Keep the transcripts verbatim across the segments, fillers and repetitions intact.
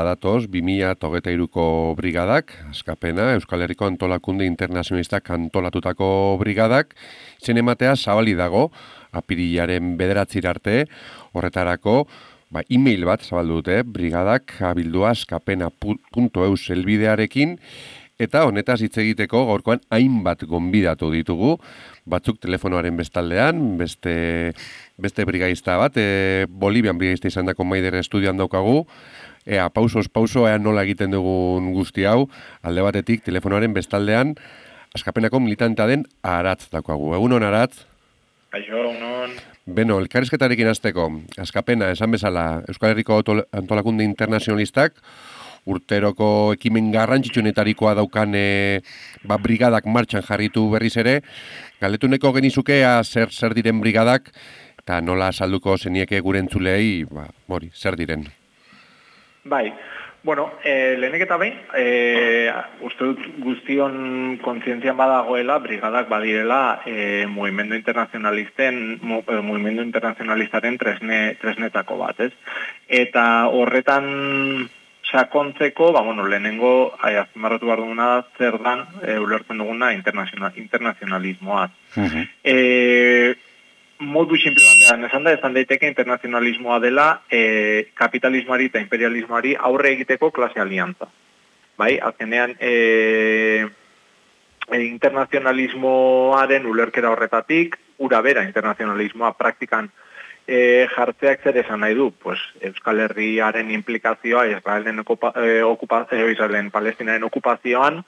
badatoz, bi mila hogeita hiruko brigadak, askapena, Euskal Herriko Antolakunde Internazionalistak antolatutako brigadak, izen ematea zabali dago, apirilaren bederatzir arte, horretarako, ba, e-mail bat zabaldu dute, brigadak abildua askapena punto eus elbidearekin, eta honetaz hitz egiteko gaurkoan hainbat gonbidatu ditugu, batzuk telefonoaren bestaldean, beste, beste brigaista bat, e, Bolivian brigaista izan dako Maider estudioan daukagu, ea, pausos, pauso, ea nola egiten dugun guzti hau, alde batetik telefonoaren bestaldean, askapenako militantea den Aratz daukagu. Egunon, Aratz? Kaixo, egunon. Beno, elkarrizketarekin hasteko, askapena, esan bezala, Euskal Herriko Antolakunde Internazionalistak, urteroko ekimen garrantzitsunetarikoa daukan e, ba, brigadak martxan jarritu berriz ere, galdetuneko genizukea zer zer diren brigadak, eta nola salduko zenieke gure entzulei, ba, hori, zer diren. Bai, bueno, e, lehenek eta behin, e, uste dut guztion kontzientzian badagoela, brigadak badirela e, mugimendu internazionalisten, mu, e, mugimendu internazionalistaren tresne, tresnetako bat, ez? Eta horretan sakontzeko, ba, bueno, lehenengo azpimarratu behar duguna da zer dan e, ulertzen duguna internazional, internazionalismoaz. Uh-huh. E, modu simple batean, esan da, esan daiteke internazionalismoa dela e, kapitalismoari eta imperialismoari aurre egiteko klase aliantza. Bai, azkenean e, e, internazionalismoaren ulerkera horretatik, ura bera internazionalismoa praktikan E, jartzeak zer esan nahi du, pues, Euskal Herriaren implikazioa Israelen, okupa, e, okupa, e, Israelen Palestinaren okupazioan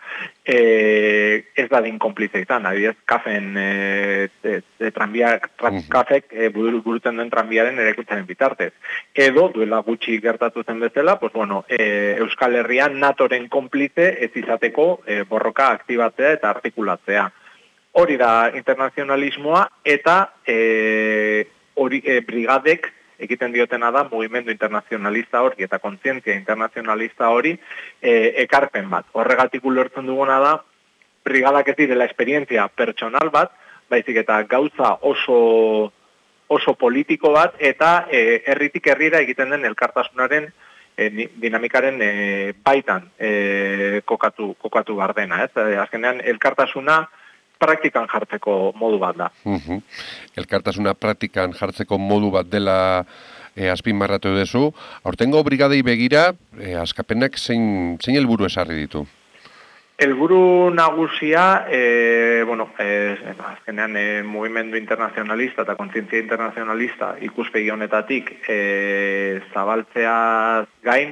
e, ez da din konplize izan, adibidez, kafen e, e, e, tranbiak, tra, kafek e, burutzen duen tranbiaren erekutzaren bitartez. Edo, duela gutxi gertatu zen bezala, pues, bueno, e, Euskal Herrian natoren konplize ez izateko e, borroka aktibatzea eta artikulatzea. Hori da internazionalismoa eta e, hori e, brigadek egiten diotena da mugimendu internazionalista hori eta kontzientzia internazionalista hori e, ekarpen bat. Horregatik ulertzen duguna da, brigadak ez direla esperientzia pertsonal bat, baizik eta gauza oso, oso politiko bat eta e, herritik herrira egiten den elkartasunaren e, dinamikaren e, baitan e, kokatu, kokatu bardena. Ez? E, azkenean elkartasuna praktikan jartzeko modu bat da. Uh-huh. Elkartasuna praktikan jartzeko modu bat dela e, azpimarratu duzu. Aurtengo brigadei begira, e, askapenak zein, zein helburu esarri ditu? Helburu nagusia, e, bueno, e, azkenean e, mugimendu internazionalista eta kontzientzia internazionalista ikuspegi honetatik e, zabaltzeaz gain,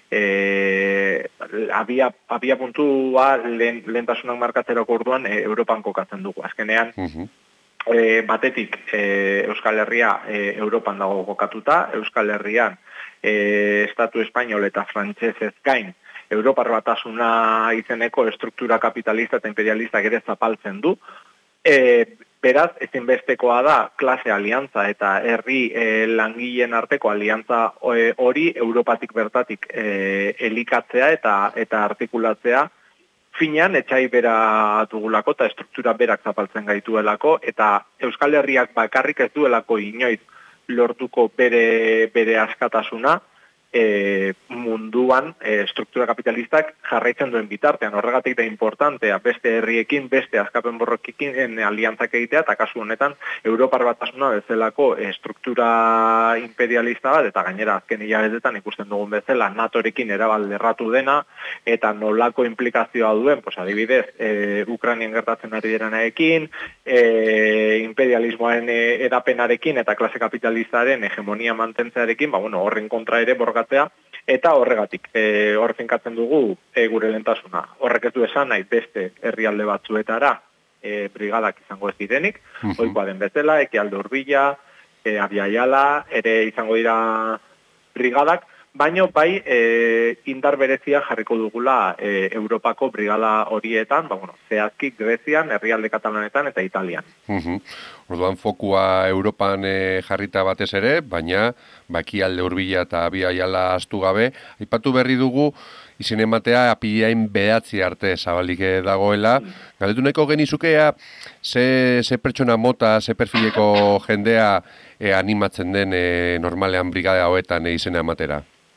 E, abia, abia puntua lehen, lehentasunak markatzeroko orduan e, Europan kokatzen dugu. Azkenean, uh-huh. e, batetik e, Euskal Herria e, Europan dago kokatuta, Euskal Herrian e, Estatu Espainol eta Frantsesez gain Europar Batasuna izeneko estruktura kapitalista eta imperialista ere zapaltzen du. E, beraz, ezinbestekoa da klase aliantza eta herri e, langileen arteko aliantza e, hori Europatik bertatik e, elikatzea eta eta artikulatzea finean etxai bera dugulako eta estruktura berak zapaltzen gaituelako eta Euskal Herriak bakarrik ez duelako inoiz lortuko bere, bere askatasuna E, munduan e, struktura kapitalistak jarraitzen duen bitartean. Horregatik da importantea beste herriekin, beste askapen borrokekin aliantzak egitea, eta kasu honetan Europar Batasuna bezalako e, struktura imperialista bat, eta gainera azken hilabetetan ikusten dugun bezala natorekin erabalderratu dena, eta nolako implikazioa duen, pues, adibidez, e, Ukrainien gertatzen ari direnarekin, e, imperialismoaren e, edapenarekin eta klase kapitalistaren hegemonia mantentzearekin, ba, bueno, horren kontra ere borrokatzen eta horregatik e, hor finkatzen dugu e, gure lehentasuna. Horrek ez du esan nahi beste herrialde batzuetara e, brigadak izango ez direnik, uh-huh. Ohikoa den bezala, Ekialde Hurbila, e, Abiaiala, ere izango dira brigadak, baino bai e, indar berezia jarriko dugula e, Europako brigada horietan, ba, bueno, zehazki Grezian, herrialde Katalanetan eta Italian. Uh-huh. Orduan fokua Europan e, jarrita batez ere, baina Ekialde Hurbila eta Abiaiala astu gabe, aipatu berri dugu izen ematea apilain behatzi arte zabalik dagoela. Galdetu nahiko genizukea, ze, ze pertsona mota, ze perfileko jendea e, animatzen den e, normalean brigada hoetan e, izena ematera?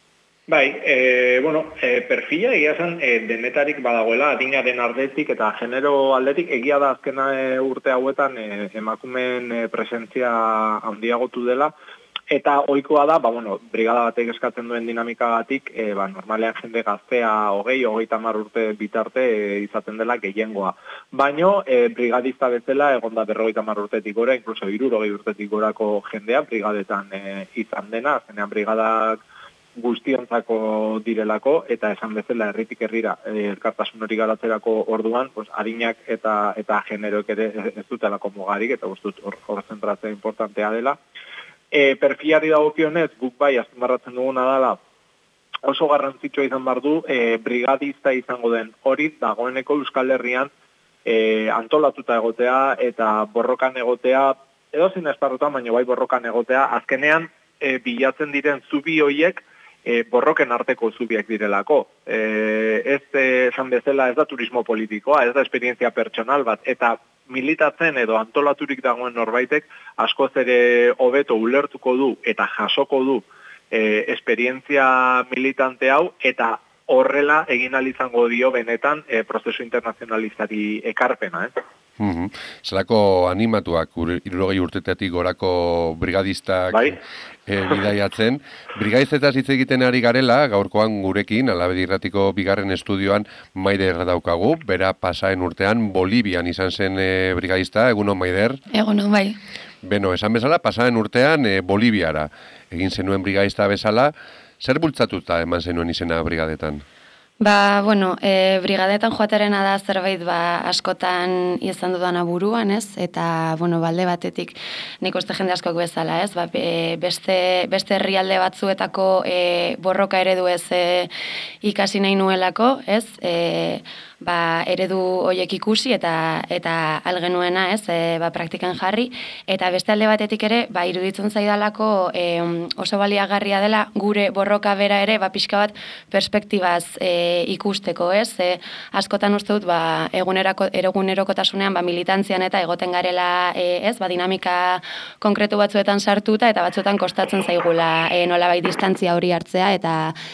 Bai, e, bueno, e, perfila egia zen e, denetarik badagoela, adinaren aldetik eta genero aldetik egia da azkena e, urte hauetan e, emakumeen e, presentzia handiagotu dela, eta ohikoa da, ba, bueno, brigada batek eskatzen duen dinamikagatik, e, ba, normalean jende gaztea hogei, hogeita hamar urte bitarte e, izaten dela gehiengoa. Baino, e, brigadista bezala, egonda berrogeita hamar urtetik gora, inkluso hirurogei urtetik gorako jendea brigadetan e, izan dena, azkenean brigadak guztiontzako direlako, eta esan bezala herritik herrira eh, elkartasun hori garatzerako orduan, pues, adinak eta eta generoek ere ez dutelako mugarik, eta guztut hor, hor zentratzea importantea dela. E, perfilari dagokionez, guk bai, azpimarratzen duguna dela, oso garrantzitsua izan behar du, e, brigadista izango den hori, dagoeneko Euskal Herrian e, antolatuta egotea, eta borrokan egotea, edo zin esparrutan, baina bai borrokan egotea, azkenean e, bilatzen diren zubi hoiek, E, borroken arteko zubiak direlako. E, ez esan bezala ez da turismo politikoa, ez da esperientzia pertsonal bat, eta militatzen edo antolaturik dagoen norbaitek askoz ere hobeto ulertuko du eta jasoko du e, esperientzia militante hau, eta horrela egin ahal izango dio benetan e, prozesu internazionalistari ekarpena, eh? Uhum. Zelako animatuak hirurogei urtetetik gorako brigadistak bai. e, bidaiatzen. Brigadizetaz hitz egiten ari garela, gaurkoan gurekin, Alabedi Irratiko bigarren estudioan Maider daukagu, bera pasaen urtean Bolivian izan zen e, brigadista, egunon Maider? Egunon, bai. Beno, esan bezala, pasaen urtean e, Boliviara egin zenuen brigadista bezala, zer bultzatuta eman zenuen izena brigadetan? Ba, bueno, e, brigadetan joaterena da zerbait ba, askotan izan dudana buruan, ez? Eta, bueno, balde batetik nik uste jende askok bezala, ez? Ba, e, beste, beste herrialde batzuetako e, borroka eredu ez e, ikasi nahi nuelako, ez? E, ba, eredu horiek ikusi eta eta algenuena, ez? E, ba, praktikan jarri. Eta beste alde batetik ere, ba, iruditzen zaidalako e, oso baliagarria dela gure borroka bera ere, ba, pixka bat perspektibaz e, ikusteko, ez? E, askotan uste dut, ba, egunerako, egunerokotasunean, ba, militantzian eta egoten garela, e, ez? Ba, dinamika konkretu batzuetan sartuta eta batzuetan kostatzen zaigula e, nolabait distantzia hori hartzea eta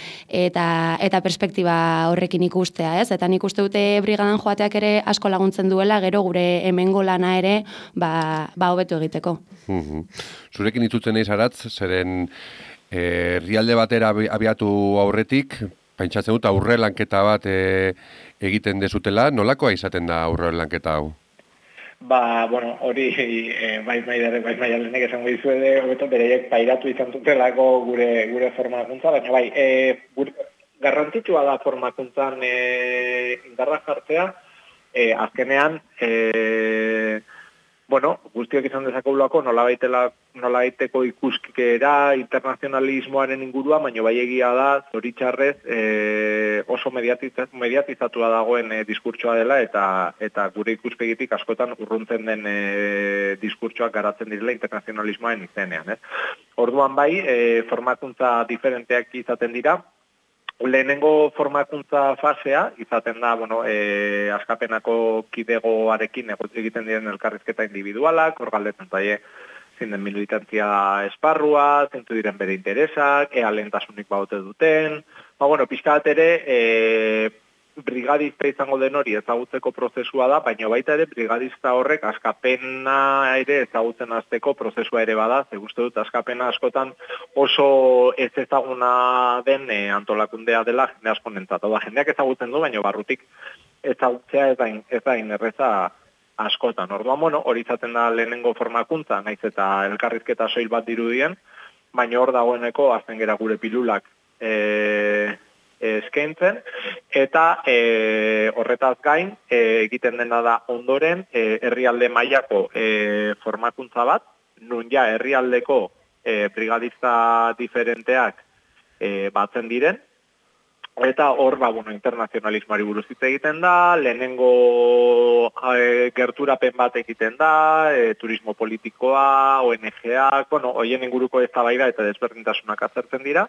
eta eta perspektiba horrekin ikustea, ez? Eta nik uste dute brigadan joateak ere asko laguntzen duela, gero gure hemengo lana ere, ba, ba hobetu egiteko. Uhum. Zurekin itutzen eiz aratz, zeren herrialde batera abiatu aurretik, pentsatzen dut aurre lanketa bat e, egiten dezutela, nolakoa izaten da aurre lanketa hau? Ba, bueno, hori e, bai maiderrek, bai maialenek esango dizuede, hobeto bereiek pairatu izan dutelako gure gure formakuntza, baina bai, e, gure, garrantzitsua da formakuntzan e, indarra jartzea, e, azkenean, e, bueno, guztiok izan dezakegulako nolabaiteko ikuskera internazionalismoaren ingurua, baina bai egia da, zoritxarrez, e, oso mediatiz- mediatizatua dagoen e, diskurtsoa dela, eta eta gure ikuspegitik askotan urruntzen den e, diskurtsoak garatzen direla internazionalismoaren izenean. Ez? Orduan bai, e, formakuntza diferenteak izaten dira. Lehenengo formakuntza fasea izaten da, bueno, e, askapenako kidegoarekin egiten diren elkarrizketa individualak, hor galdetzen zaie zein den militantzia esparrua, zeintu diren bere interesak, ea lehentasunik baute duten. Ba, bueno, pixka bat ere, e, brigadista izango den hori ezagutzeko prozesua da, baina baita ere brigadista horrek askapena ere ezagutzen hasteko prozesua ere bada, ze uste dut askapena askotan oso ez ezaguna den e, antolakundea dela jende asponentzat. Da, jendeak ezagutzen du, baina barrutik ezagutzea ez da, ez da inerreza askotan. Orduan, bueno, hori izaten da lehenengo formakuntza, naiz eta elkarrizketa soil bat dirudien, baina hor dagoeneko azten gera gure pilulak e, eskaintzen, eta e, horretaz gain e, egiten dena da ondoren e, herrialde mailako e, formakuntza bat, nun ja herrialdeko e, brigadista diferenteak e, batzen diren, eta hor, ba, bueno, internazionalismoari buruz hitz egiten da, lehenengo e, gerturapen bat egiten da, e, turismo politikoa, O N G-ak, bueno, hoien inguruko eztabaida eta desberdintasunak azertzen dira.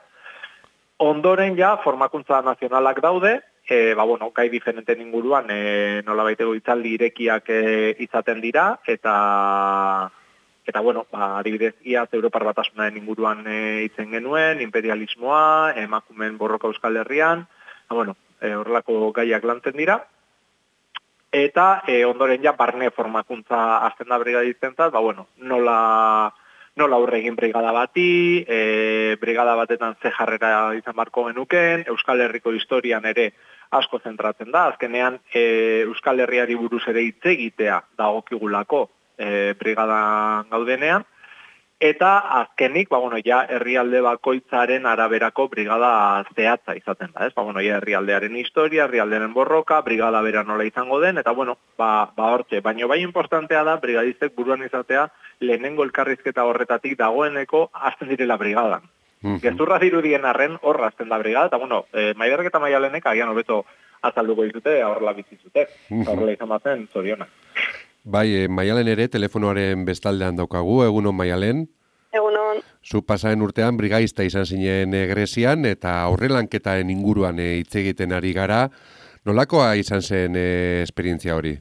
Ondoren ja, formakuntza nazionalak daude, e, ba, bueno, gai diferenten inguruan e, nolabaiteko hitzaldi irekiak e, izaten dira, eta eta bueno, ba, adibidez, iaz Europar Batasunaren inguruan e, itzen genuen, imperialismoa, emakumeen borroka Euskal Herrian, ba, bueno, e, horrelako gaiak lantzen dira, eta e, ondoren ja barne formakuntza azten da brigadistentzat, ba, bueno, nola... nola aurre egin brigada bati, e, brigada batetan ze jarrera izan barko genuken, Euskal Herriko historian ere asko zentratzen da, azkenean e, Euskal Herriari buruz ere hitz egitea dagokigulako e, brigadan gaudenean, eta azkenik, ba, bueno, ja, herrialde bakoitzaren araberako brigada zehatza izaten da, ez? Ba, bueno, ja, herrialdearen historia, herrialdearen borroka, brigada bera nola izango den, eta, bueno, ba, ba hortxe, baino bai importantea da, brigadistek buruan izatea, lehenengo elkarrizketa horretatik dagoeneko hasten direla brigadan. Mm-hmm. Gezurra dirudien arren horra hasten da brigada, eta, bueno, e, Maiderrek eta Maialenek agian hobeto azalduko ditute, horrela bitzizute, mm-hmm. horrela izan batzen zorionak. Bai, e, Maialen ere telefonoaren bestaldean daukagu, egunon Maialen. Egunon. Zu pasaren urtean brigaista izan zinen e, Grezian, eta aurrelanketaren inguruan e, hitz egiten ari gara. Nolakoa izan zen e, esperientzia hori?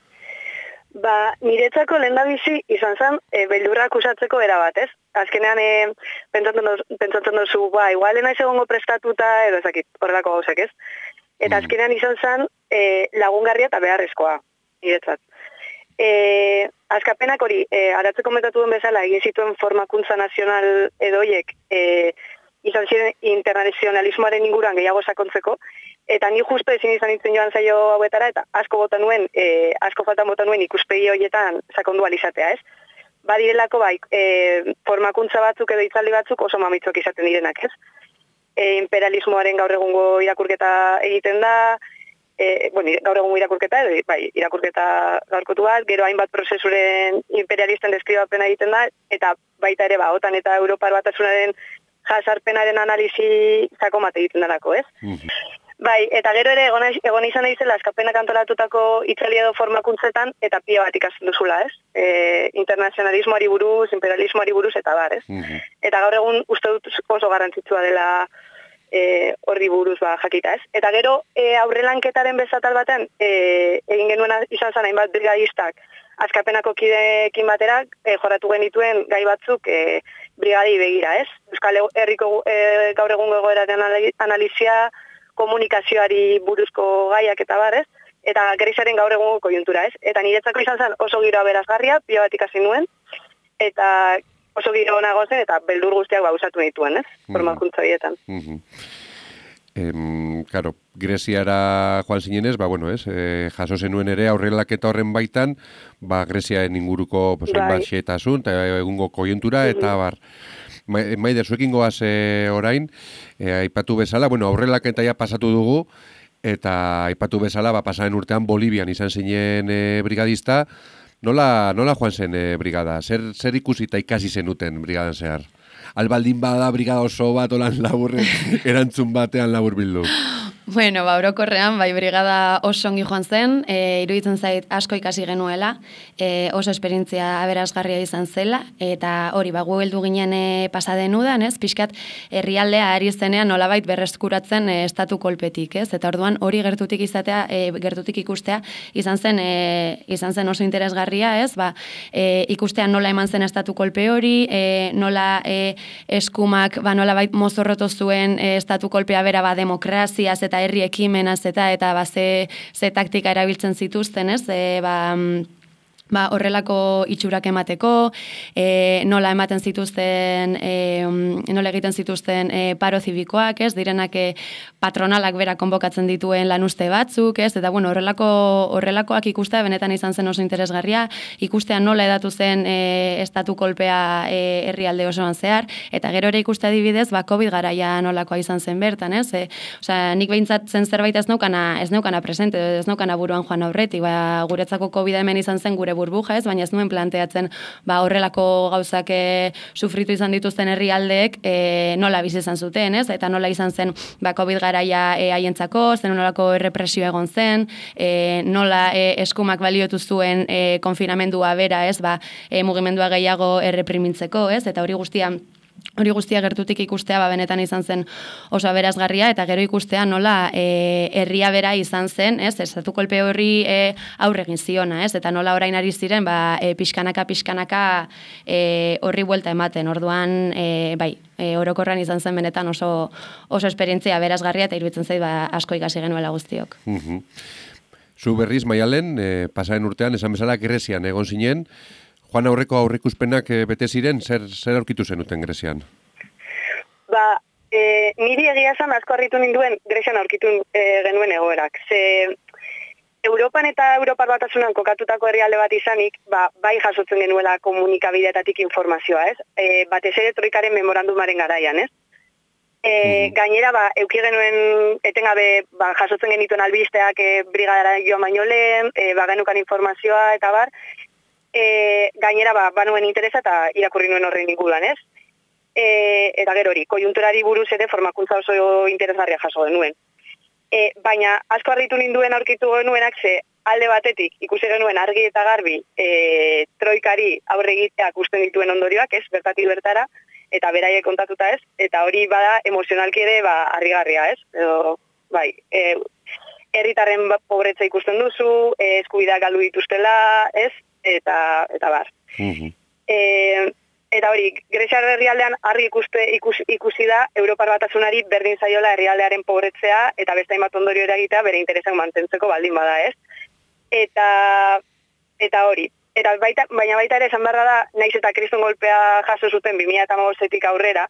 Ba, niretzako lehendabizi izan zen e, beldurrak usatzeko erabat, ez? Azkenean, e, pentsatzen duzu, ba, igual enaiz egongo prestatuta, edo ezakit, horrelako gauzak, ez? Eta azkenean izan zen e, lagungarria eta beharrezkoa, niretzat. E, azkapenak hori, e, aratzeko metatu duen bezala, egin zituen formakuntza nazional edoiek, e, izan ziren internazionalismoaren inguruan gehiago sakontzeko, eta ni justo ezin izan itzen joan zaio hauetara, eta asko bota nuen, e, asko faltan bota nuen ikuspegi horietan sakondu alizatea, ez? Badirelako bai, e, formakuntza batzuk edo hitzaldi batzuk oso mamitzok izaten direnak, ez? E, imperialismoaren gaur egungo irakurketa egiten da, E, bueno, gaur egun irakurketa, edo, bai, irakurketa gaurkotu bat, gero hainbat prozesuren imperialisten deskribapena egiten da, eta baita ere, ba, otan eta Europar Batasunaren jasarpenaren analizi sakomate egiten danako, ez? Mm-hmm. Bai, eta gero ere, egon, egon izan naizela, askapenak antolatutako itzali edo formakuntzetan, eta pila bat ikasten duzula, ez? E, internazionalismoari buruz, imperialismoari buruz, eta bar, ez? Mm-hmm. Eta gaur egun uste dut oso garrantzitsua dela E, horri buruz ba, jakita, ez? Eta gero e, aurrelanketaren bezatal batean e, egin genuen izan zen hainbat brigadistak askapenako kideekin batera e, jorratu genituen gai batzuk e, brigadei begira, ez? Euskal Herriko e, gaur egungo egoeraren analizia, komunikazioari buruzko gaiak eta bar, ez? Eta Greziaren gaur egungo koiuntura, ez? Eta niretzako izan zen oso giro aberazgarria, pila bat ikasi nuen, eta oso giro nago zen, eta beldur guztiak bausatu dituen, ez? Formakuntza horietan. Mm-hmm. Em, claro, Greziara joan zinenez, ba, bueno, ez, e, jaso zenuen ere aurrelaketa horren baitan, ba, Greziaren inguruko pues, bai. Bat xetasun, eta egungo koiuntura, mm-hmm. eta bar. Ma, Maider, zuekin goaz e, orain, e, aipatu bezala, bueno, aurrelaketa ja pasatu dugu, eta aipatu bezala, ba, pasaren urtean Bolivian izan zinen e, brigadista. Nola, nola joan zen e, brigada? Zer, zer ikusi eta ikasi zenuten brigadan zehar? Albaldin bada brigada oso bat olan laburren erantzun batean labur bildu. Bueno, ba, orokorrean, bai, brigada oso ongi joan zen, e, iruditzen zait asko ikasi genuela, e, oso esperientzia aberasgarria izan zela, eta hori, ba, gu heldu ginen e, pasaden udan, ez, pixkat, herrialdea ari zenean nolabait berreskuratzen e, estatu kolpetik, ez, eta orduan hori gertutik izatea, e, gertutik ikustea, izan zen, e, izan zen oso interesgarria, ez, ba, e, ikustea nola eman zen estatu kolpe hori, e, nola e, eskumak, ba, nolabait mozorrotu zuen e, estatu kolpea bera, ba, demokraziaz eta herri ekimenaz eta eta ba, ze, ze taktika erabiltzen zituzten, ez? E, ba, ba, horrelako itxurak emateko, e, nola ematen zituzten, e, nola egiten zituzten e, paro zibikoak, ez? Direnak e, patronalak bera konbokatzen dituen lanuzte batzuk, ez? Eta bueno, horrelako horrelakoak ikustea benetan izan zen oso interesgarria, ikustea nola edatu zen e, estatu kolpea e, herrialde osoan zehar, eta gero ere ikustea adibidez, ba, COVID garaia nolakoa izan zen bertan, ez? E, osea, nik behintzat zen zerbait ez naukana, ez naukana presente, ez naukana buruan joan aurretik, ba, guretzako COVID hemen izan zen gure burbuja, ez, baina ez nuen planteatzen ba, horrelako gauzak e, sufritu izan dituzten herrialdeek e, nola bizi izan zuten, ez? Eta nola izan zen ba, COVID garaia e, haientzako, zen nolako errepresio egon zen, e, nola e, eskumak baliotu zuen e, konfinamendua bera, ez? Ba, e, mugimendua gehiago erreprimintzeko, ez? Eta hori guztia hori guztia gertutik ikustea ba, benetan izan zen oso aberazgarria, eta gero ikustea nola e, herria bera izan zen, ez, estatu kolpe horri e, aurre egin ziona, ez, eta nola orain ari ziren, ba, e, pixkanaka, pixkanaka e, horri buelta ematen, orduan, e, bai, e, orokorran izan zen benetan oso, oso esperientzia aberazgarria, eta iruditzen zait, ba, asko ikasi genuela guztiok. Mhm. Zu berriz, Maialen, e, pasaren urtean, esan bezala, Grezian egon zinen, joan aurreko aurreikuspenak e, bete ziren, zer, zer aurkitu zenuten Grezian? Ba, e, niri egia esan asko harritu ninduen Grezian aurkitu e, genuen egoerak. Ze Europan eta Europar Batasunan kokatutako herrialde bat izanik, ba, bai jasotzen genuela komunikabideetatik informazioa, ez? E, batez ere troikaren memorandumaren garaian, ez? E, mm. Gainera, ba, euki genuen etengabe ba, jasotzen genituen albisteak e, brigadara joan baino lehen, e, ba, genukan informazioa eta bar, E, gainera ba, banuen interesa eta irakurri nuen horren inguruan, ez? E, eta gero hori, kojunturari buruz ere formakuntza oso interesgarria jaso genuen. E, baina asko harritu ninduen aurkitu genuenak ze alde batetik ikusi genuen argi eta garbi e, troikari aurre egiteak usten dituen ondorioak, ez? Bertatik bertara, eta beraiek kontatuta, ez? Eta hori bada emozionalki ere ba, harrigarria, ez? Edo, bai, e, herritarren pobretza ikusten duzu, e, eskubideak galdu dituztela, ez? eta eta bar. Mhm. E, eta hori, Greziar herrialdean argi ikuste ikusi, ikusi da Europar Batasunari berdin zaiola herrialdearen pobretzea eta beste hainbat ondorio eragitea bere interesak mantentzeko baldin bada, ez? Eta eta hori, eta baita, baina baita ere esan beharra da, naiz eta kriston golpea jaso zuten bi mila hamabostetik aurrera,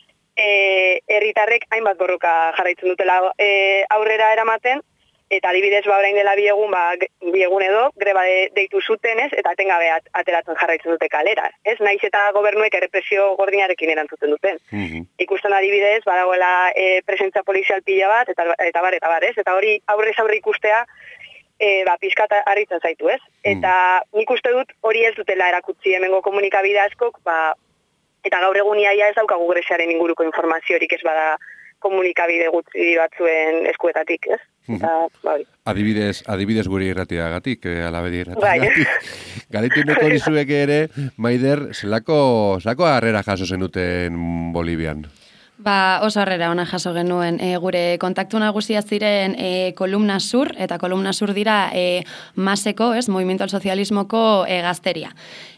eh herritarrek hainbat borroka jarraitzen dutela e, aurrera eramaten. Eta adibidez, ba, orain dela bi egun, ba, bi egun edo, greba de, deitu zutenez, eta etengabe ateratzen jarraitzen dute kalera. Ez, naiz eta gobernuek errepresio gordinarekin erantzuten duten. Mhm. Ikusten adibidez, badagoela e, presentzia polizial pila bat, eta, eta bar, eta bar, ez? Eta hori aurrez aurre ikustea, e, ba, pizkat harritzen zaitu, ez? Eta nik uste dut hori ez dutela erakutsi hemengo komunikabide askok, ba, eta gaur egun iaia ez daukagu Greziaren inguruko informaziorik ez bada komunikabide gutxi batzuen eskuetatik, ez? Eta, bai. Adibidez, adibidez guri irratiagatik, eh, alabedi irratiagatik. Bai. Galitu neko dizuek ere, Maider, zelako, zelako harrera jaso zenuten Bolivian? Ba, oso harrera ona jaso genuen. E, gure kontaktu nagusia ziren e, Kolumna Sur, eta Kolumna Sur dira e, Maseko, ez, Movimiento al Socialismoko e, gazteria.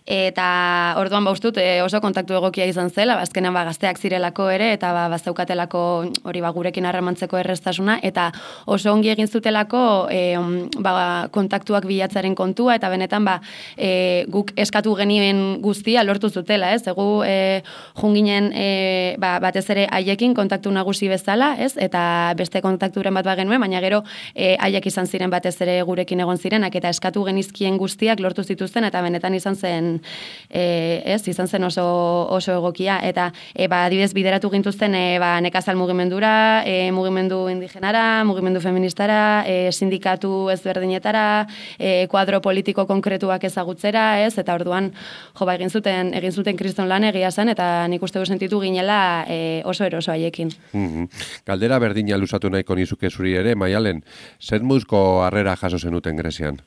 Eta orduan baustut e, oso kontaktu egokia izan zela, azkenean ba, gazteak zirelako ere, eta ba, bazaukatelako hori ba, gurekin harremantzeko erreztasuna, eta oso ongi egin zutelako e, ba, kontaktuak bilatzaren kontua, eta benetan ba, e, guk eskatu genien guztia lortu zutela, ez? Egu e, junginen e, ba, batez ere haiekin kontaktu nagusi bezala, ez? Eta beste kontakturen bat bagenuen, baina gero e, haiek izan ziren batez ere gurekin egon zirenak, eta eskatu genizkien guztiak lortu zituzten, eta benetan izan zen E, ez, izan zen oso, oso egokia, eta e, ba, adibidez bideratu gintuzten e, ba, nekazal mugimendura, e, mugimendu indigenara, mugimendu feministara, e, sindikatu ezberdinetara, e, kuadro politiko konkretuak ezagutzera, ez, eta orduan jo, ba, egin zuten, egin zuten kriston lan egia zen, eta nik uste du sentitu ginela e, oso eroso haiekin. Mm-hmm. Galdera berdina luzatu nahiko nizuke zuri ere, Maialen, zer muzko harrera jaso zenuten Grezian?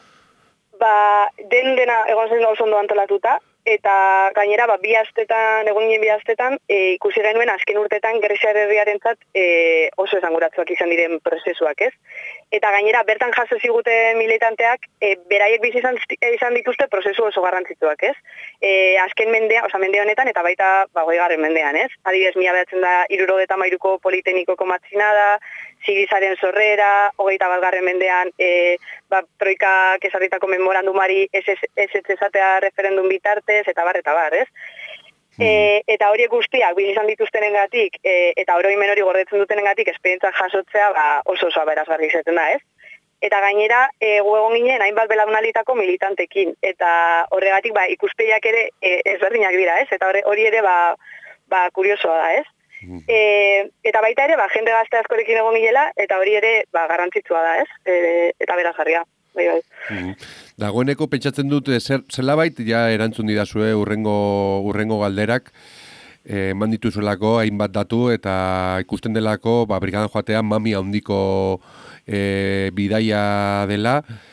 Ba, den dena egon zen oso ondo antolatuta, eta gainera ba, bi astetan, egon ginen bi astetan, e, ikusi genuen azken urtetan Greziar herriarentzat e, oso esanguratsuak izan diren prozesuak, ez? Eta gainera bertan jaso ziguten militanteak e, beraiek bizi izan, izan dituzte prozesu oso garrantzitsuak, ez? E, azken mendea, oza, mende honetan eta baita ba, goigarren mendean, ez? Adibidez, mila behatzen da hirurogeita hamairuko politenikoko matzinada, Sirizaren sorrera, hogeita batgarren mendean e, ba, troikak ezarritako memorandumari ez ez ezatea referendum bitartez, eta bar, eta bar, ez? Mm. E, eta horiek guztiak bizi izan dituztenengatik e, eta oroimen hori gordetzen dutenengatik esperientzia jasotzea ba, oso oso aberazgarri izaten da, ez? Eta gainera, e, gu egon ginen hainbat belaunalditako militantekin, eta horregatik ba, ikuspegiak ere e, ezberdinak dira, ez? Eta hori ere ba, ba, kuriosoa da, ez? E, eta baita ere, ba, jende gazte askorekin egon ginela, eta hori ere ba, garrantzitsua da, ez? E, eta berazgarria. Bai, bai. Mm. Dagoeneko pentsatzen dut, zer, zelabait, ja erantzun didazue urrengo, urrengo galderak, eh, eman dituzuelako hainbat datu, eta ikusten delako, ba, brigadan joatean mami handiko eh, bidaia dela,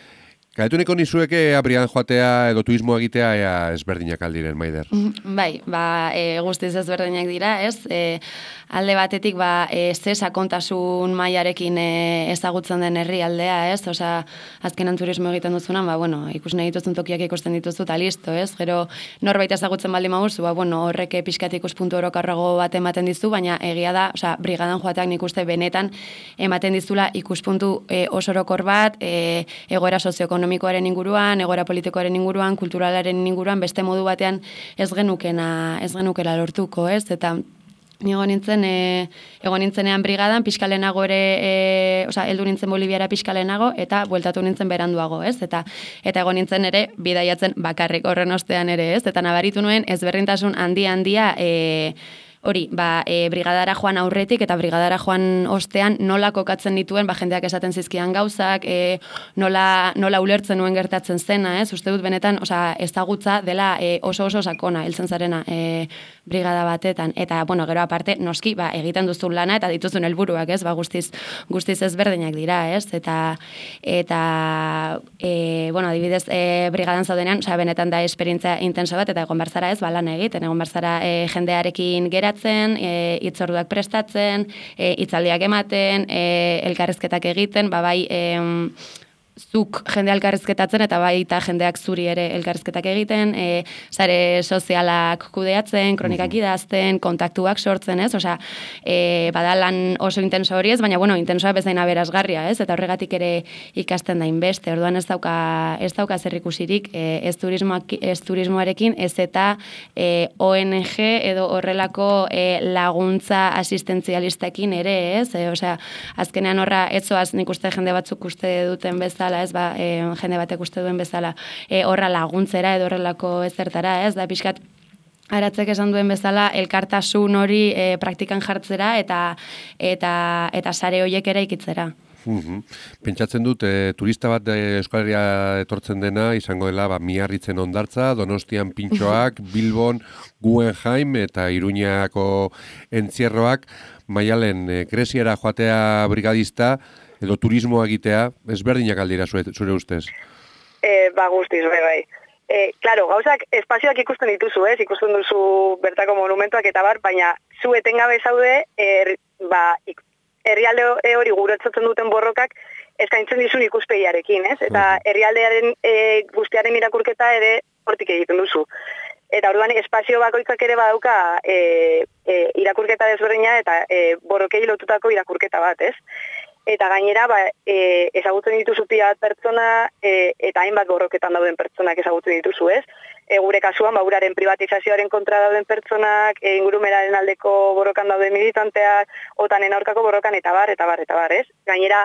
Gaetuneko nizueke brigadan joatea edo turismoa egitea ea ezberdinak aldiren, Maider? Bai, ba, e, guztiz ezberdinak dira, ez? E, alde batetik, ba, e, ze sakontasun mailarekin e, ezagutzen den herrialdea, ez? Osea, azkenan turismo egiten duzunan, ba, bueno, ikus nahi dituzun tokiak ikusten dituzu, eta listo, ez? Gero, norbait ezagutzen baldin maguzu, ba, bueno, horrek pixkat ikuspuntu orokarrago bat ematen dizu, baina egia da, osea, brigadan joateak nik uste benetan ematen dizula ikuspuntu e, oso orokor bat, e, egoera sozioekonomikoaren inguruan, egoera politikoaren inguruan, kulturalaren inguruan, beste modu batean ez genukena, ez genukela lortuko, ez? Eta ni egon nintzen, e, egon nintzenean brigadan, pixkalenago ere, e, oza, heldu nintzen Boliviara pixkalenago, eta bueltatu nintzen beranduago, ez? Eta eta egon nintzen ere, bidaiatzen bakarrik horren ostean ere, ez? Eta nabaritu nuen, ezberdintasun handi-handia, e, hori, ba, e, brigadara joan aurretik eta brigadara joan ostean nola kokatzen dituen, ba, jendeak esaten zizkian gauzak, e, nola, nola ulertzen nuen gertatzen zena, ez? Uste dut benetan, osea, ezagutza dela e, oso oso sakona, heltzen zarena e, brigada batetan. Eta, bueno, gero aparte, noski, ba, egiten duzun lana eta dituzun helburuak, ez? Ba, guztiz, guztiz ezberdinak dira, ez? Eta, eta e, bueno, adibidez, e, brigadan zaudenean, osea, benetan da esperientzia intenso bat, eta egon barzara ez, ba, lan egiten, egon barzara e, jendearekin gera hitzorduak e, prestatzen, e, hitzaldiak ematen, e, elkarrizketak egiten, ba bai e, zuk jende elkarrizketatzen eta baita jendeak zuri ere elkarrizketak egiten, e, sare sozialak kudeatzen, kronikak idazten, kontaktuak sortzen, ez? Osea, e, badalan oso intenso hori ez, baina bueno, intensoa bezain aberasgarria, ez? Eta horregatik ere ikasten da inbeste. Orduan ez dauka ez dauka zer ikusirik, e, ez turismoak ez turismoarekin, ez eta e, O N G edo horrelako e, laguntza asistentzialistekin ere, ez? E, osea, azkenean horra etzoaz nik uste jende batzuk uste duten bezala, ez, ba, e, jende batek uste duen bezala, e, horra laguntzera edo horrelako ezertara, ez, da pixkat Aratzek esan duen bezala, elkartasun hori e, praktikan jartzera eta eta eta sare horiek ere ikitzera. Uhum. Pentsatzen dut, e, turista bat e, Euskal Herria etortzen dena, izango dela, ba, Miarritzen Hondartza, Donostian Pintxoak, Bilbon Guggenheim eta Iruñako entzierroak, Maialen, e, Greziara joatea brigadista, edo turismoa egitea, ezberdinak aldira zure, zure ustez? E, ba, guztiz, bai, bai. E, claro, gauzak espazioak ikusten dituzu, ez? Ikusten duzu bertako monumentuak eta bar, baina zu etengabe zaude, er, ba, herrialde hori guretzatzen duten borrokak eskaintzen dizun ikuspegiarekin, ez? Eta herrialdearen e, guztiaren irakurketa ere hortik egiten duzu. Eta orduan espazio bakoitzak ere badauka e, e, irakurketa desberdina eta e, borrokei lotutako irakurketa bat, ez? Eta gainera, ba, e, ezagutzen dituzu pila bat pertsona e, eta hainbat borroketan dauden pertsonak ezagutzen dituzu, ez? E, gure kasuan, ba, uraren privatizazioaren kontra dauden pertsonak, e, ingurumeraren aldeko borrokan dauden militanteak, otanen aurkako borrokan eta bar, eta bar, eta bar, ez? Gainera,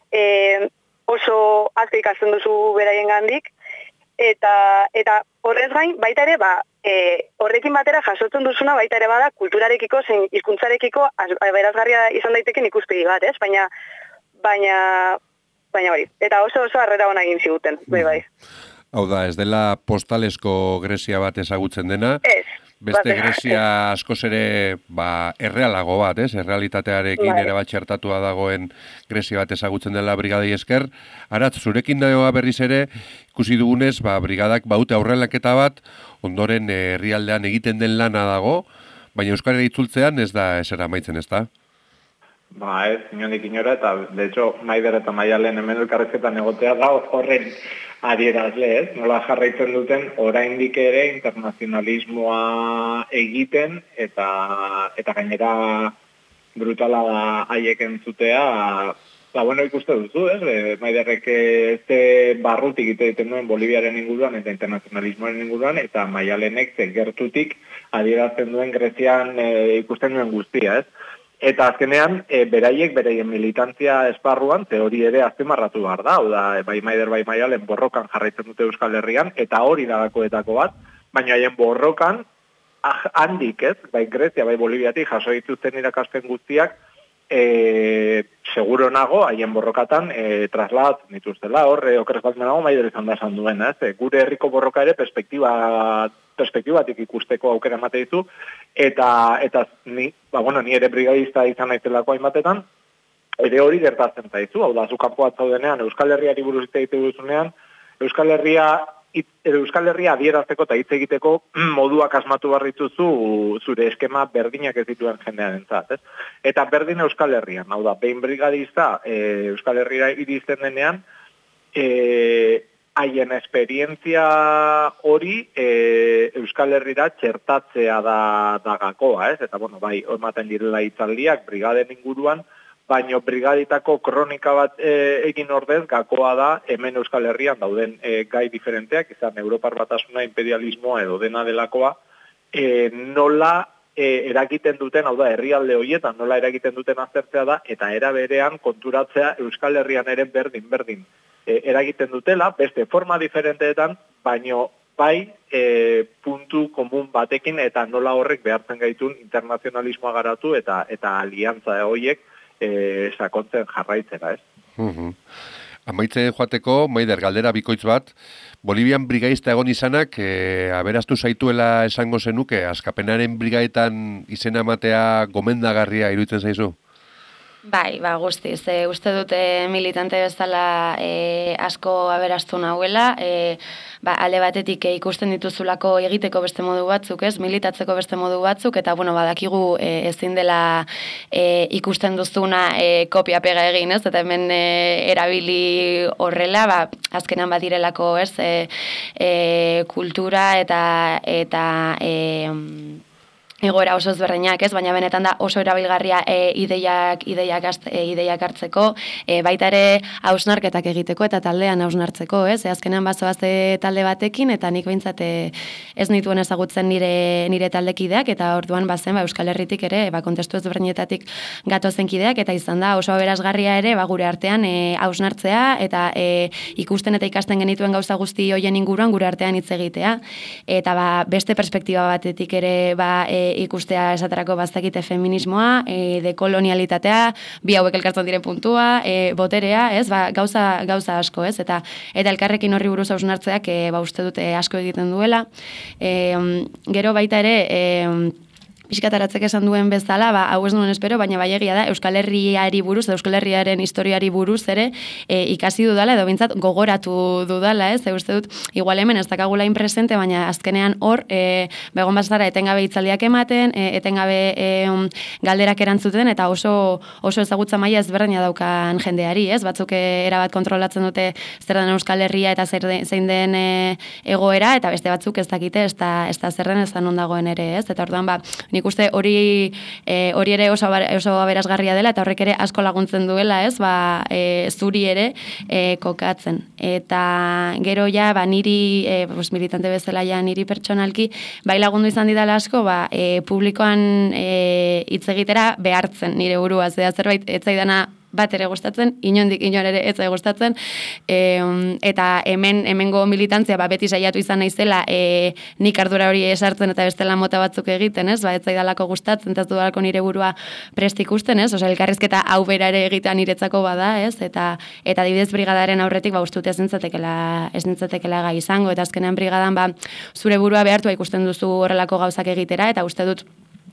e, oso azte ikasten duzu beraien gandik, eta, eta horrez gain, baita ere, ba, e, horrekin batera jasotzen duzuna baita ere bada kulturarekiko, zein hizkuntzarekiko berazgarria izan daiteken ikuspegi bat, ez? Baina, baina, baina hori, eta oso oso harrera ona egin ziguten, bai bai. Hau da, ez dela postalesko Grezia bat ezagutzen dena, ez, beste Grezia askoz ere ba, errealago bat, ez? Errealitatearekin bai. ere bat txertatua dagoen Grezia bat ezagutzen dela brigadei esker. Aratz, zurekin dagoa berriz ere, ikusi dugunez, ba, brigadak baute aurrelaketa bat, ondoren herrialdean egiten den lana dago, baina Euskarri itzultzean ez da esera amaitzen, ez da? Ba, ez, inondik inora, eta, de hecho, Maider eta Maialen hemen elkarrezketan egotea da horren adierazle, ez? Nola jarraitzen duten, oraindik ere internazionalismoa egiten, eta eta gainera brutala da haiek entzutea, ba, bueno, ikuste duzu, ez? Maiderrek este barrutik egiten duen Boliviaren inguruan eta internazionalismoaren inguruan, eta Maialenek ze gertutik adierazten duen Grezian e, ikusten duen guztia, ez? Eta azkenean, e, beraiek, beraien militantzia esparruan, teori ere azpimarratu behar da, da, bai Maider, bai Maialen borrokan jarraitzen dute Euskal Herrian, eta hori dagakoetako bat, baina haien borrokan, ah, handik ez, bai Grezia, bai Boliviatik jaso dituzten irakaspen guztiak, e, seguro nago, haien borrokatan, e, trasladatzen dituztela, horre, okerrez bat menago, Maider izan da esan duen, ez, e, gure herriko borroka ere perspektiba perspektibatik ikusteko aukera emate ditu, eta, eta ni, ba, bueno, ni ere brigadista izan naizelako hainbatetan, ere hori gertatzen zaizu, hau da, zu kanpoan zaudenean, Euskal Herriari buruz egite duzunean, Euskal Herria It, Euskal Herria adierazteko eta hitz egiteko moduak asmatu barrituzu zure eskema berdinak ez dituen jendearentzat, ez? Eta berdin Euskal Herrian, hau da, behin brigadista e, Euskal Herria iristen denean, e, haien esperientzia hori e, Euskal Herrira txertatzea da, da gakoa, ez? Eta, bueno, bai, ematen direla hitzaldiak brigaden inguruan, baino brigaditako kronika bat e, egin ordez, gakoa da hemen Euskal Herrian dauden e, gai diferenteak, izan Europar Batasuna, imperialismoa edo dena delakoa, e, nola e, eragiten duten, hau da, herrialde horietan nola eragiten duten aztertzea da, eta era berean konturatzea Euskal Herrian ere berdin-berdin e, eragiten dutela, beste forma diferenteetan, baino bai e, puntu komun batekin eta nola horrek behartzen gaitun internazionalismoa garatu eta eta aliantza horiek E, sakontzen jarraitzera, ez? Uh-huh. Amaitzen joateko, Maider, galdera bikoitz bat, Bolivian brigaista egon izanak, e, aberastu zaituela esango zenuke, askapenaren brigaetan izena ematea gomendagarria iruditzen zaizu? Bai, ba, guztiz. E, uste dute militante bezala e, asko aberastu nahuela, e, ba, alde batetik e, ikusten dituzulako egiteko beste modu batzuk, ez? Militatzeko beste modu batzuk, eta, bueno, badakigu e, ezin dela e, ikusten duzuna e, kopia-pega egin, ez? Eta hemen e, erabili horrela, ba, azkenan badirelako, ez? E, e, kultura eta eta e, egoera oso ezberdinak, ez, baina benetan da oso erabilgarria e, ideiak ideiak ast, e, ideiak hartzeko, e, baita ere hausnarketak egiteko eta taldean hausnartzeko, ez? E, azkenean bazoazte talde batekin eta nik behintzat e, ez nituen ezagutzen nire nire taldekideak eta orduan bazen ba Euskal Herritik ere ba kontestu ezberdinetatik gatozen kideak eta izan da oso aberasgarria ere ba gure artean e, hausnartzea eta e, ikusten eta ikasten genituen gauza guzti hoien inguruan gure artean hitz egitea eta ba beste perspektiba batetik ere ba e, ikustea esaterako baztakite feminismoa, e, dekolonialitatea, bi hauek elkartzen diren puntua, e, boterea, ez, ba, gauza, gauza asko, ez, eta eta elkarrekin horri buruz hausnartzeak, e, ba, uste dute asko egiten duela. E, gero baita ere, e, pixkataratzek esan duen bezala, ba, hau ez nuen espero, baina bai egia da, Euskal Herriari buruz, Euskal Herriaren historiari buruz ere, e, ikasi dudala, edo bintzat gogoratu dudala, ez, e, uste dut, igual hemen ez dakagula inpresente, baina azkenean hor, e, begon bazara etengabe hitzaldiak ematen, e, etengabe e, um, galderak erantzuten, eta oso oso ezagutza maila ezberdina daukan jendeari, ez, batzuk e, erabat kontrolatzen dute zer den Euskal Herria eta zer de, zein den e, egoera, eta beste batzuk ez dakite, ez da, ez da zer den ez da non dagoen ere, ez, eta orduan, ba, nik uste hori e, hori ere oso, oso aberasgarria dela eta horrek ere asko laguntzen duela, ez, ba, e, zuri ere e, kokatzen. Eta gero ja, ba, niri, e, pues, militante bezala ja niri pertsonalki, bai lagundu izan didala asko, ba, e, publikoan e, hitz egitera behartzen nire burua, zera zerbait etzaidana bat ere gustatzen, inondik inon ere ez gustatzen, e, eta hemen hemengo militantzia ba, beti saiatu izan naizela e, nik ardura hori esartzen eta bestela mota batzuk egiten, ez? Ba, ez zaidalako gustatzen, ez dudalako nire burua prest ikusten, ez? Osea, elkarrizketa hau bera ere egitea niretzako bada, ez? Eta eta adibidez brigadaren aurretik ba ustut ez nintzatekela ez nintzatekela gai izango eta azkenean brigadan ba zure burua behartua ikusten duzu horrelako gauzak egitera eta uste dut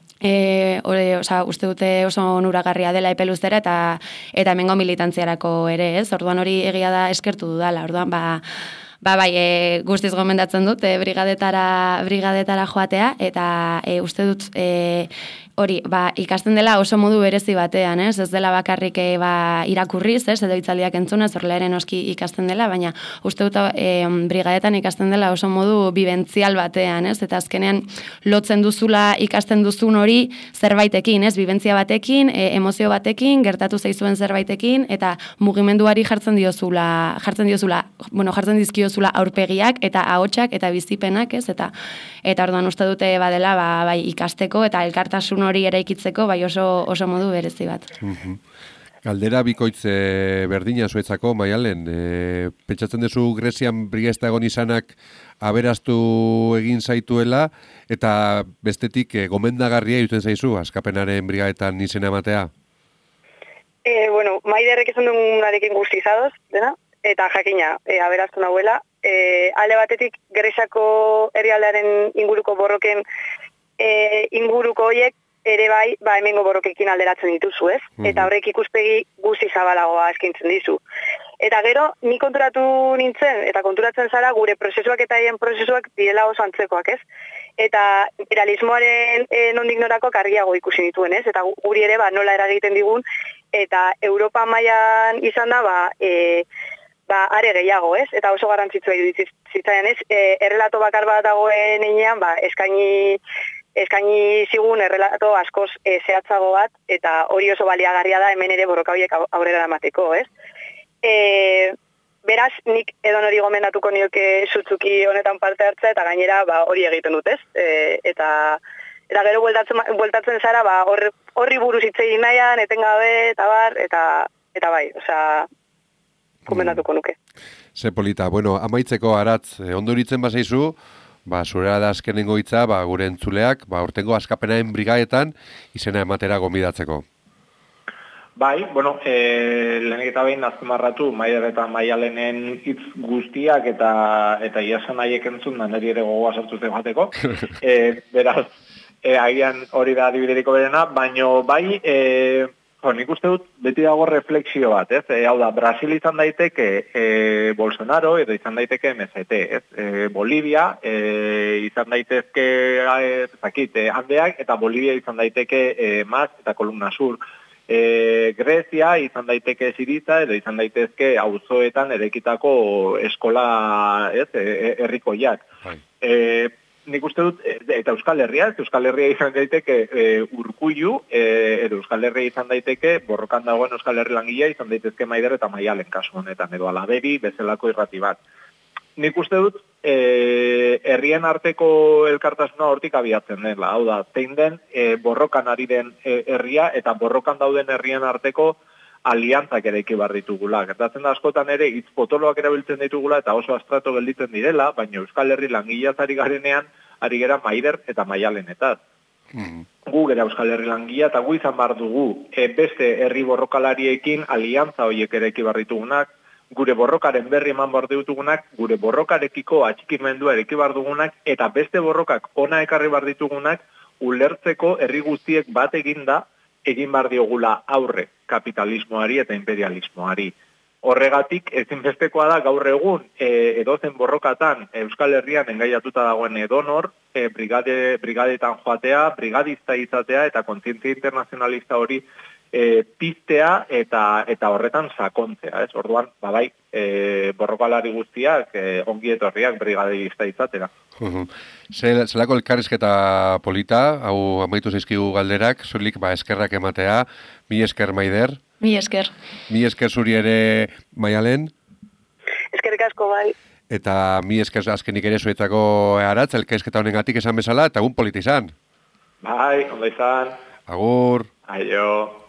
E, ore, oza, uste dute oso onuragarria dela epeluzera eta eta hemengo militantziarako ere, ez? Orduan hori egia da eskertu dudala. Orduan ba Ba, bai, e, guztiz gomendatzen dut, e, brigadetara, brigadetara joatea, eta e, uste dut e, hori, ba, ikasten dela oso modu berezi batean, ez? Ez dela bakarrik e, ba, irakurriz, ez? Edo hitzaldiak entzunez, horrela ere noski ikasten dela, baina uste dut e, brigadetan ikasten dela oso modu bibentzial batean, ez? Eta azkenean lotzen duzula ikasten duzun hori zerbaitekin, ez? Bibentzia batekin, e, emozio batekin, gertatu zaizuen zerbaitekin, eta mugimenduari jartzen diozula, jartzen diozula, bueno, jartzen dizkio zula aurpegiak eta ahotsak eta bizipenak, ez? Eta eta orduan uste dute badela ba, bai ikasteko eta elkartasun hori eraikitzeko bai oso oso modu berezi bat. Uh-huh. Galdera bikoitz e, berdina zuetzako, Maialen, e, pentsatzen duzu Grezian brigaista egon izanak aberastu egin zaituela eta bestetik e, gomendagarria irutzen zaizu askapenaren brigadetan izena ematea? Eh, bueno, Maiderrek esan dugunarekin guztizadoz, dena? Eta jakina, e, aberaztu nahuela, e, alde batetik Greziako herrialdearen inguruko borroken e, inguruko horiek ere bai, ba hemengo borrokekin alderatzen dituzu, ez? Mm-hmm. Eta horrek ikuspegi guzti zabalagoa eskintzen dizu. Eta gero, ni konturatu nintzen, eta konturatzen zara, gure prozesuak eta haien prozesuak direla oso antzekoak, ez? Eta imperialismoaren e, nondik norakoak argiago ikusi nituen, ez? Eta guri ere, ba, nola eragiten digun, eta Europa mailan izan da, ba, e, ba, are gehiago, ez? Eta oso garrantzitsua iruditzen, ez? E, errelato bakar bat dagoen einean, ba, eskaini, eskaini zigun errelato askoz e, zehatzago bat, eta hori oso baliagarria da hemen ere borroka horiek aurrera eramateko, ez? E, beraz, nik edon hori gomendatuko nioke sutzuki honetan parte hartza, eta gainera ba, hori egiten dut, ez? E, eta, eta gero bueltatzen, bueltatzen zara, ba, horri, horri buruz hitz egin nahian, etengabe, eta bar, eta, eta bai, osea, gomendatuko nuke. Ze polita, bueno, amaitzeko aratz, ondo horitzen bazaizu, ba, zurera da azkenengo hitza, ba, gure entzuleak, ba, urtengo askapenaen brigadetan izena ematera gonbidatzeko. Bai, bueno, e, lehenik eta behin azpimarratu Maider eta Maialenen hitz guztiak eta eta iasan nahiek entzun, da niri ere gogoa sartu zen jateko. e, beraz, e, agian hori da adibideriko berena, baino bai, e, jo, nik uste dut beti dago refleksio bat, ez? E, hau da, Brasil izan daiteke e, Bolsonaro edo izan daiteke M S T, ez? E, Bolivia e, izan daitezke e, zakit, e, Andeak, eta Bolivia izan daiteke e, Mas eta Kolumna Sur. E, Grezia izan daiteke Siriza edo izan daitezke auzoetan erekitako eskola, ez, herrikoiak. E, nik uste dut, eta Euskal Herria, Euskal Herria izan daiteke e, Urkullu, e, edo Euskal Herria izan daiteke borrokan dagoen Euskal Herri langilea izan daitezke Maider eta Maialen kasu honetan, edo Alaberi bezalako irrati bat. Nik uste dut, e, herrien arteko elkartasuna hortik abiatzen dela. Hau da, zein den e, borrokan ari den e, herria eta borrokan dauden herrien arteko aliantzak ere bar ditugula. Gertatzen da askotan ere hitz potoloak erabiltzen ditugula eta oso astrato gelditzen direla, baina Euskal Herri langileaz ari garenean ari gera Maider eta Maialenetaz. Mm. Gu gera Euskal Herri langilea eta gu izan bar dugu e, beste herri borrokalariekin aliantza horiek ere bar ditugunak, gure borrokaren berri eman behar ditugunak, gure borrokarekiko atxikimendua ereki behar dugunak, eta beste borrokak ona ekarri behar ditugunak, ulertzeko herri guztiek bat eginda, egin behar diogula aurre kapitalismoari eta imperialismoari. Horregatik, ezinbestekoa da gaur egun, e, edozen borrokatan Euskal Herrian engaiatuta dagoen edonor, e, brigade, brigadetan joatea, brigadista izatea eta kontzientzia internazionalista hori E, piztea eta eta horretan sakontzea, ez? Orduan, babai, e, borrokalari guztiak e, ongi etorriak brigadista izatera. Uh-huh. Zelako elkarrizketa polita, hau amaitu zaizkigu galderak, soilik ba eskerrak ematea, mi esker Maider. Mi esker. Mi esker zuri ere Maialen. Eskerrik asko bai. Eta mi esker azkenik ere zuetako aratz, elkarrizketa honengatik esan bezala, eta egun polita izan. Bai, ondo izan. Agur. Aio.